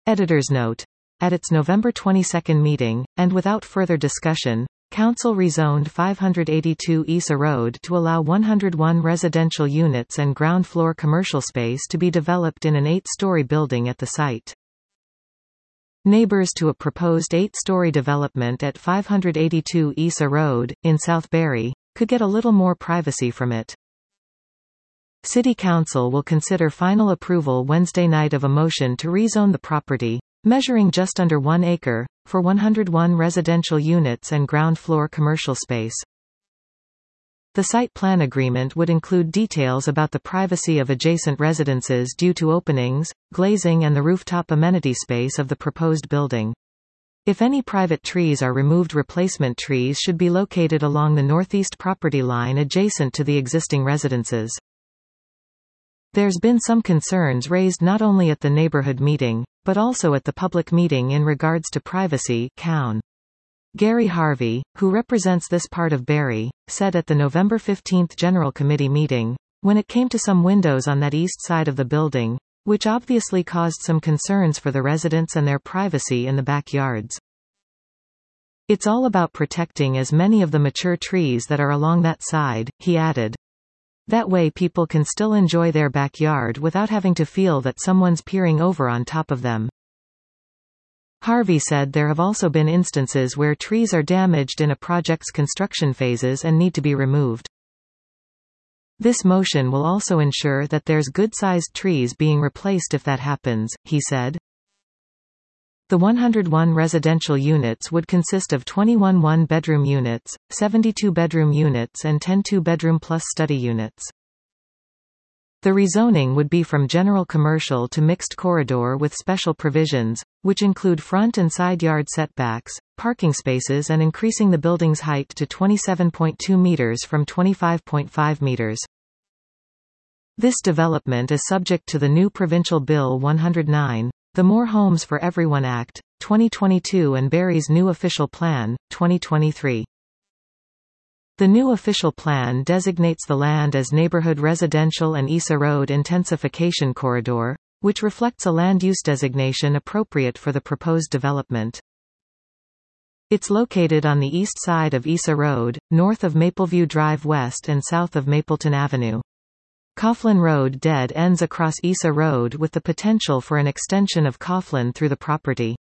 Editor's note. At its November 22 meeting, and without further discussion, Council rezoned 582 Issa Road to allow 101 residential units and ground-floor commercial space to be developed in an 8-story building at the site. Neighbors to a proposed 8-story development at 582 Issa Road, in South Barry, could get a little more privacy from it. City Council will consider final approval Wednesday night of a motion to rezone the property, measuring just under 1 acre, for 101 residential units and ground-floor commercial space. The site plan agreement would include details about the privacy of adjacent residences due to openings, glazing and the rooftop amenity space of the proposed building. If any private trees are removed, replacement trees should be located along the northeast property line adjacent to the existing residences. There's been some concerns raised not only at the neighborhood meeting, but also at the public meeting in regards to privacy. Coun. Gary Harvey, who represents this part of Barry, said at the November 15 General Committee meeting, when it came to some windows on that east side of the building, which obviously caused some concerns for the residents and their privacy in the backyards. It's all about protecting as many of the mature trees that are along that side, he added. That way people can still enjoy their backyard without having to feel that someone's peering over on top of them. Harvey said there have also been instances where trees are damaged in a project's construction phases and need to be removed. This motion will also ensure that there's good-sized trees being replaced if that happens, he said. The 101 residential units would consist of 21 one-bedroom units, 72 bedroom units and 10 two-bedroom plus study units. The rezoning would be from general commercial to mixed corridor with special provisions, which include front and side yard setbacks, parking spaces and increasing the building's height to 27.2 meters from 25.5 meters. This development is subject to the new Provincial Bill 109, the More Homes for Everyone Act, 2022 and Barry's new official plan, 2023. The new official plan designates the land as Neighborhood Residential and Issa Road Intensification Corridor, which reflects a land use designation appropriate for the proposed development. It's located on the east side of Issa Road, north of Mapleview Drive West and south of Mapleton Avenue. Coughlin Road dead ends across Issa Road with the potential for an extension of Coughlin through the property.